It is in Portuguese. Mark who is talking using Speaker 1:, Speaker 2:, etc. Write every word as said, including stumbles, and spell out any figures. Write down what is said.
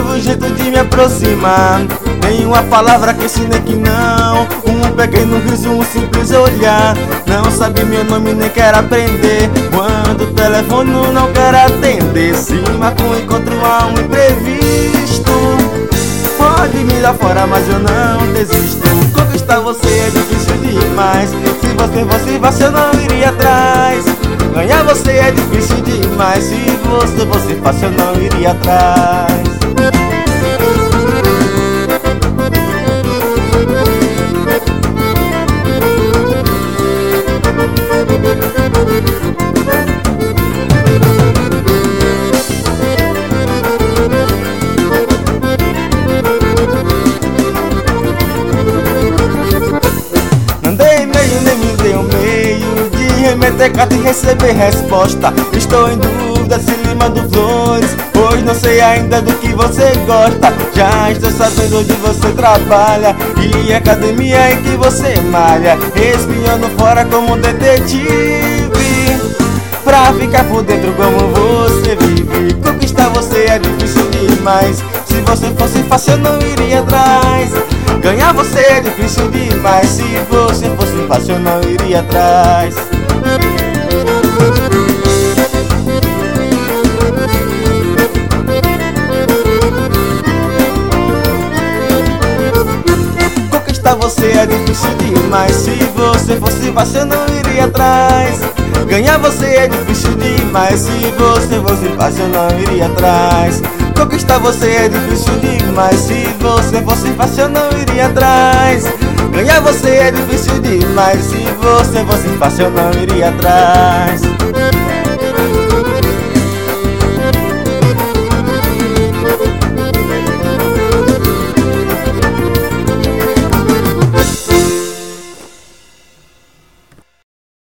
Speaker 1: novo jeito de me aproximar. Tem uma palavra que ensinei que não, um pequeno riso, um simples olhar. Não sabe meu nome nem quer aprender, quando o telefone não quer atender. Se marca um encontro a um imprevisto, pode me dar fora mas eu não desisto. Conquistar você é difícil demais, se você fosse fácil eu não iria atrás. Ganhar você é difícil demais, se você fosse fácil eu não iria atrás. Não dei e-mail nem me deu meio de remeter carta e receber resposta. Estou em dúvida se lhe mando flores, pois não sei ainda do que você gosta. Já estou sabendo onde você trabalha e a academia em que você malha, espiando fora como um detetive, pra ficar por dentro como você vive. Conquistar você é difícil demais, se você fosse fácil eu não iria atrás. Ganhar você é difícil demais, se você fosse fácil eu não iria atrás. Conquistar você é difícil demais, se você fosse fácil eu não iria atrás. Ganhar você é difícil demais, se você fosse fácil eu não iria atrás. Conquistar você é difícil demais, se você fosse fácil eu não iria atrás. Ganhar você é difícil demais, se você fosse fácil eu não iria atrás.